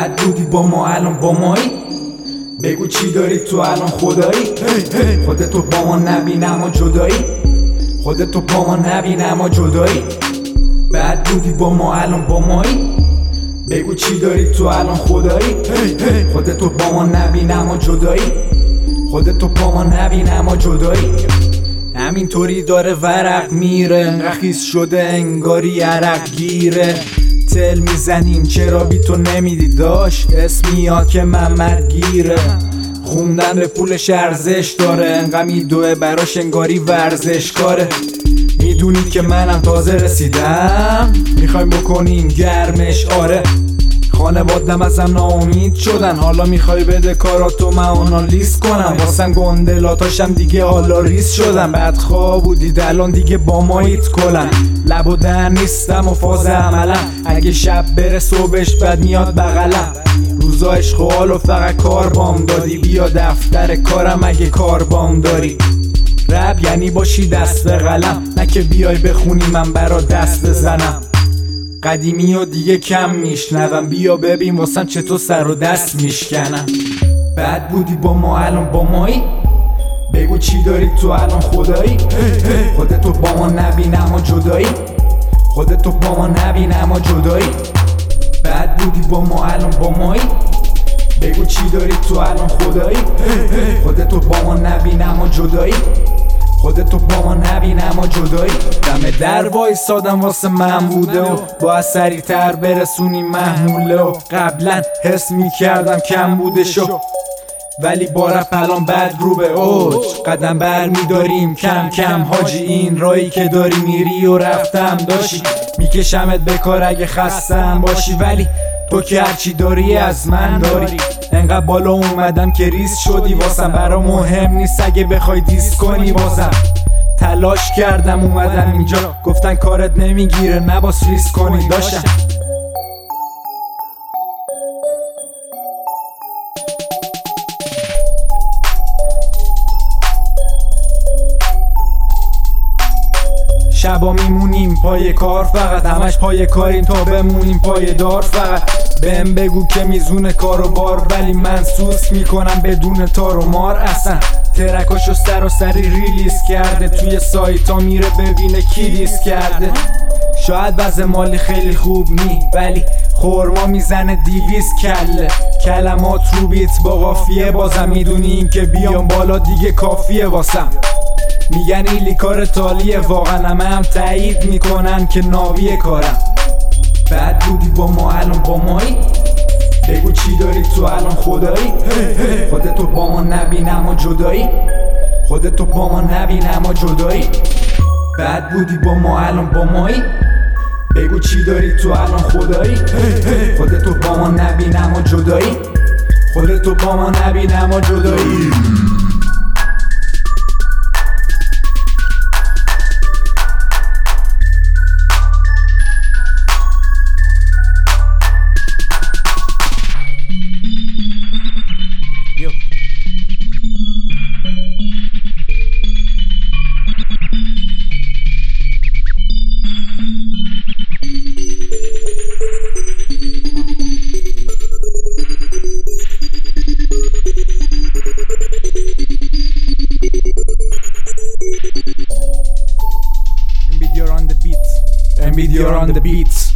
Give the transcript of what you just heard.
بعد بودی با ما الان با مایی. بگو چی داری تو الان خدایی؟ خودتو با ما نبین اما جدایی. خودتو با ما نبین اما جدایی. بعد بودی با ما الان با مایی. بگو چی داری تو الان خدایی؟ خودتو با ما نبین اما جدایی. خودتو با ما نبین اما جدایی. همینطوری داره ورق میره، انقدر خیس شده انگاری عرق گیره. تل میزنیم چرا بی تو نمیدی داشت، اسم میاد که محمد گیره. خوندن به پولش ارزش داره، انقدر میدوه براش انگاری ورزش کاره. میدونی که منم تازه رسیدم، میخوایم بکنیم گرمش آره. خانوادم ازم ناامید شدن، حالا میخوای بده کاراتو من آنالیز کنم. واسم گندلاتاشم دیگه حالا ریز شدن. بدخواه بودید الان دیگه با مایید کلن. لب و دهن نیستم و فاز عملم، اگه شب بره صبحش بد میاد بغلم. روزا عشق و حال و فقط کار بام دادی، بیا دفتر کارم اگه کار بام داری. رب یعنی باشی دست به قلم، نه که بیای بخونی من برا دست بزنم. قدیمی و دیگه کم میشنوم، بیا ببین واسم چطور سر و دست میشکنم. بعد بودی با ما الان با مایی. بگو چی داری تو الان خدایی؟ خودتو با ما نبین اما جدایی. خودتو با ما نبین اما جدایی. بعد بودی با ما الان با مایی. بگو چی داری تو الان خدایی؟ خودتو با ما نبین اما جدایی. خودتو با ما نبین اما جدایی. دم در وایسادم واسه من بوده و باید سریع‌تر برسونی محموله. و قبلا حس میکردم کم بوده شو، ولی با رپ الان بد رو به اوج. قدم بر میداریم کم کم حاجی، این رایی که داری میری و رفتم داشی. میکشمت به کار اگه خستم باشی، ولی تو که هرچی داری از من داری. انقدر بالا اومدم که ریز شدی واسم، برا مهم نیست اگه بخوای دیس کنی بازم. تلاش کردم اومدم اینجا، گفتن کارت نمیگیره نباس ریس کنی داشتم. شبا میمونیم پای کار فقط، همش پای کاریم تا بمونیم پای دار فقط. بهم بگو که میزون کار و بار، ولی من سوس میکنم بدون تار و مار. اصلا ترکاشو سر و سری ریلیز کرده، توی سایتا میره ببینه کی دیس کرده. شاید وضع مالی خیلی خوب نی، ولی خورما میزنه 200 کله. کلمات رو بیت با قافیه، بازم میدونی این که بیام بالا دیگه کافیه واسم. میگن ایلی کار تالیه، واقعا هم تایید میکنن که ناویه کارم. بعد بودی با ما الان با مایی. بگو چی داری تو الان خدایی؟ خودتو با ما نبین اما جدایی. خودتو با ما نبین اما جدایی. بعد بودی با ما الان با مایی. بگو چی داری تو الان خدایی؟ خودتو با ما نبین اما جدایی. خودتو با ما نبین اما جدایی. You're on the beats.